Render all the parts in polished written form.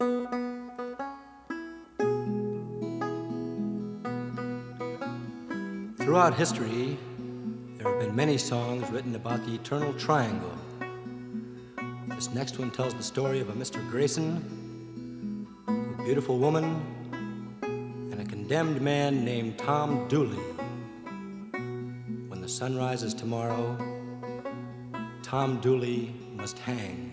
Throughout history, there have been many songs written about the eternal triangle. This next one tells the story of a Mr. Grayson, a beautiful woman, and a condemned man named Tom Dooley. When the sun rises tomorrow, Tom Dooley must hang.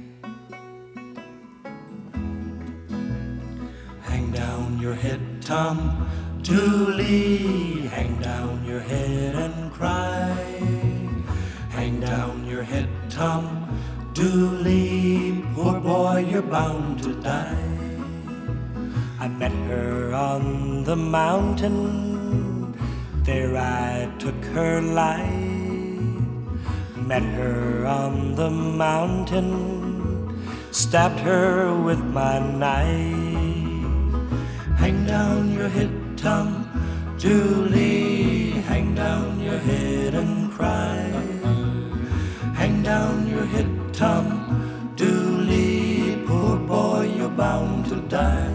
Hang down your head, Tom Dooley, hang down your head and cry. Hang down your head, Tom Dooley, poor boy, you're bound to die. I met her on the mountain, there I took her life. Met her on the mountain, stabbed her with my knife. Hang down your head, Tom Dooley, hang down your head and cry. Hang down your head, Tom Dooley, poor boy, you're bound to die.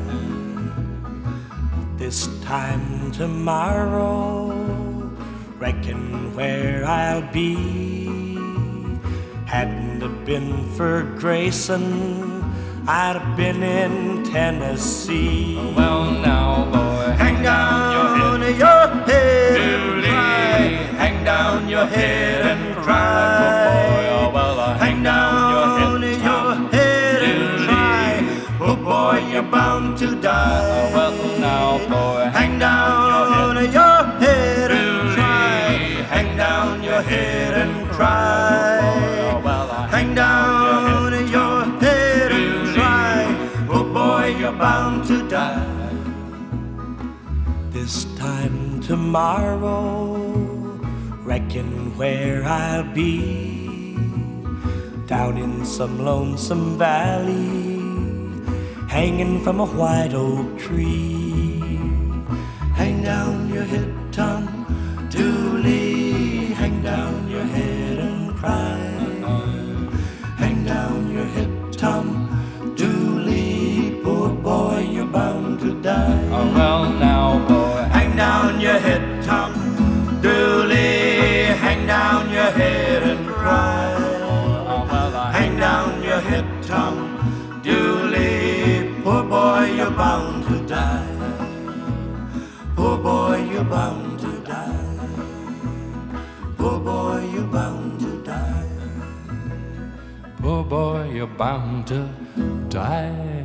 This time tomorrow, reckon where I'll be. Hadn't it been for Grayson, I'd have been in Tennessee. Well now, boy, hang down your head and cry. Hang down your head and cry. Boy, oh, well, hang down your head and cry. Oh boy, you're bound to die. Well now, boy, hang down your head and cry. Hang down your head and cry. Hang down your head and cry. Oh boy, you're bound to die. This time tomorrow, reckon where I'll be. Down in some lonesome valley, hanging from a white oak tree. Hang down your head, Tom Dooley, hang down your head and cry. Hang down your head, Tom Dooley, poor boy, you're bound to die. oh, well now, boy, hang down your head, Tom Dooley, hang down your head and cry. oh, well, Hang down your head, Tom Dooley, poor boy, you're bound to die. Poor boy, you're bound to die. Poor boy, you're bound to die. poor boy, you're bound to die.